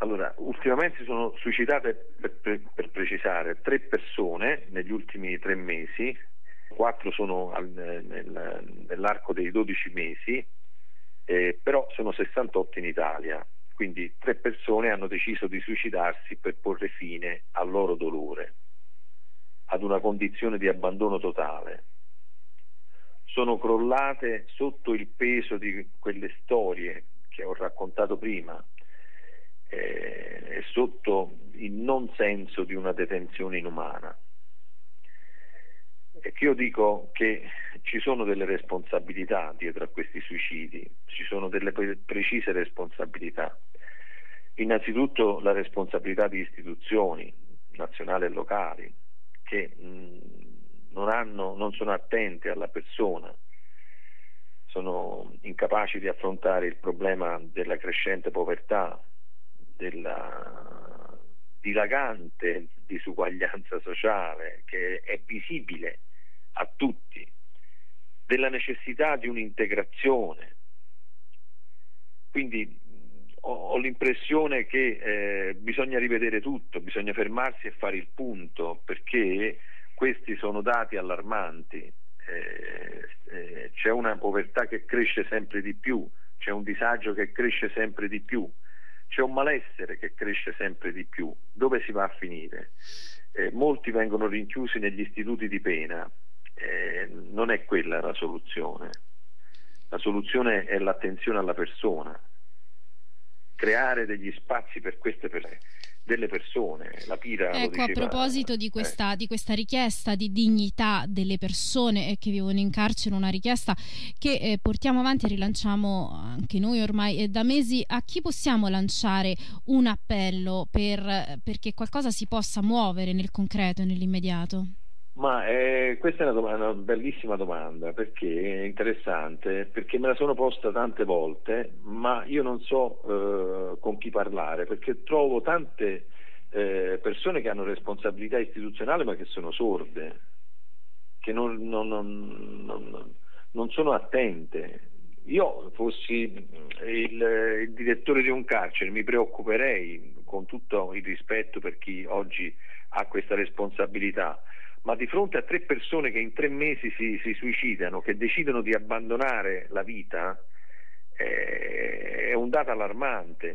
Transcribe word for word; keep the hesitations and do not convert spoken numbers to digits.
Allora, ultimamente si sono suicidate, per, per, per precisare, tre persone negli ultimi tre mesi, quattro sono al, nel, nell'arco dei dodici mesi, eh, però sono sessantotto in Italia, quindi tre persone hanno deciso di suicidarsi per porre fine al loro dolore, ad una condizione di abbandono totale. Sono crollate sotto il peso di quelle storie che ho raccontato prima, e sotto il non senso di una detenzione inumana. E che io dico che ci sono delle responsabilità dietro a questi suicidi, ci sono delle pre- precise responsabilità. Innanzitutto la responsabilità di istituzioni nazionali e locali che mh, non hanno, non sono attente alla persona, sono incapaci di affrontare il problema della crescente povertà, della dilagante disuguaglianza sociale che è visibile a tutti, della necessità di un'integrazione. Quindi ho, ho l'impressione che eh, bisogna rivedere tutto, bisogna fermarsi e fare il punto, perché questi sono dati allarmanti. Eh, eh, c'è una povertà che cresce sempre di più, c'è un disagio che cresce sempre di più, c'è un malessere che cresce sempre di più. Dove si va a finire? Eh, molti vengono rinchiusi negli istituti di pena, eh, non è quella la soluzione. La soluzione è l'attenzione alla persona, creare degli spazi per queste persone, delle persone. La Pira lo ecco, diceva, a proposito di questa, eh. di questa richiesta di dignità delle persone che vivono in carcere, una richiesta che eh, portiamo avanti e rilanciamo anche noi ormai eh, da mesi, a chi possiamo lanciare un appello per, perché qualcosa si possa muovere nel concreto e nell'immediato? Ma eh, questa è una, domanda, una bellissima domanda, perché è interessante, perché me la sono posta tante volte, ma io non so eh, con chi parlare, perché trovo tante eh, persone che hanno responsabilità istituzionale ma che sono sorde, che non, non, non, non, non sono attente. Io fossi il, il direttore di un carcere mi preoccuperei, con tutto il rispetto per chi oggi ha questa responsabilità, ma di fronte a tre persone che in tre mesi si, si suicidano, che decidono di abbandonare la vita, eh, è un dato allarmante.